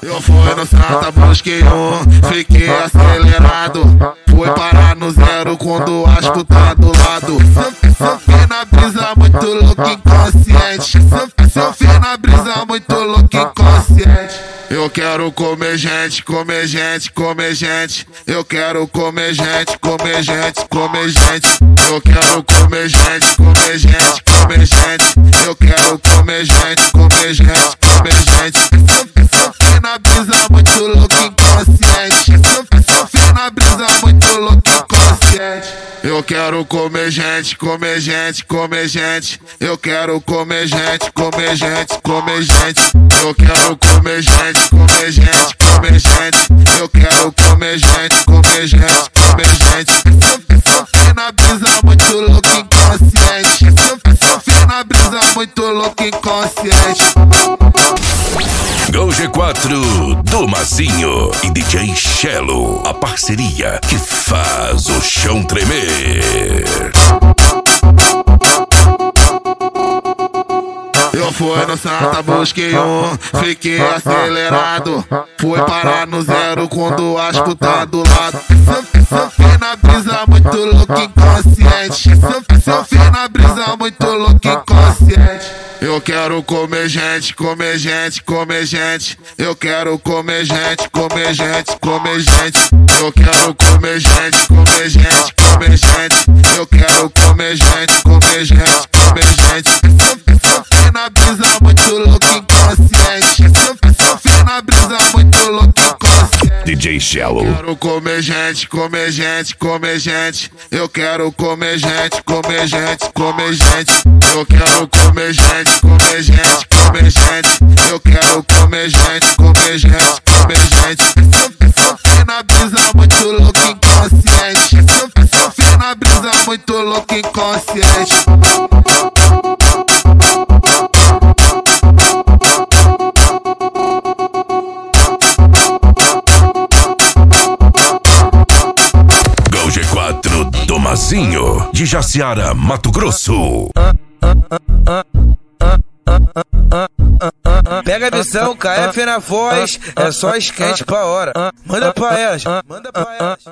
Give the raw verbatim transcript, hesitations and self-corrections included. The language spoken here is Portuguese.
Eu fui no Santa, busquei um, fiquei acelerado. Fui parar no zero quando o asco tá do lado. Surfei na brisa muito louco inconsciente. Surfei na brisa muito louco inconsciente. Eu quero comer gente, comer gente, comer gente. Eu quero comer gente, comer gente, comer gente. Eu quero comer gente, comer gente, comer gente. Eu quero comer gente, comer gente, comer gente. Surfei na brisa muito louco inconsciente. Surfei na brisa muito louco inconsciente. Eu quero comer gente, comer gente, comer gente. Eu quero comer gente, comer gente, comer gente. Eu quero comer gente, comer gente, comer gente. Eu quero comer gente, comer gente, comer gente. Surfei na brisa muito louco inconsciente. Surfei na brisa muito louco inconsciente. Gol G quatro do Mazinho e D J Shello, a parceria que faz o chão tremer. Eu fui no Santa, busquei um, fiquei acelerado. Fui parar no zero quando o asco tá do lado. Surfei na brisa muito louco inconsciente. Surfei na brisa muito louco inconsciente. Eu quero comer gente, comer gente, comer gente. Eu quero comer gente, comer gente, comer gente. Eu quero comer gente, comer gente, comer gente. Eu quero comer gente, comer gente, comer gente. Surfei na brisa muito louco inconsciente. Surfei na brisa muito louco inconsciente. D J Shello. Eu quero comer gente, comer gente, comer gente. Eu quero comer gente, comer gente, comer gente. Eu quero comer gente, comer gente, comer gente. Eu quero comer gente, comer gente, comer gente. Surfei na brisa muito louco inconsciente. Surfei na brisa muito louco inconsciente. Gol G quatro do Mazinho, de Jaciara, Mato Grosso. Pega a visão, K F na voz, é só esquente pra hora. Manda pra elas, manda pra elas.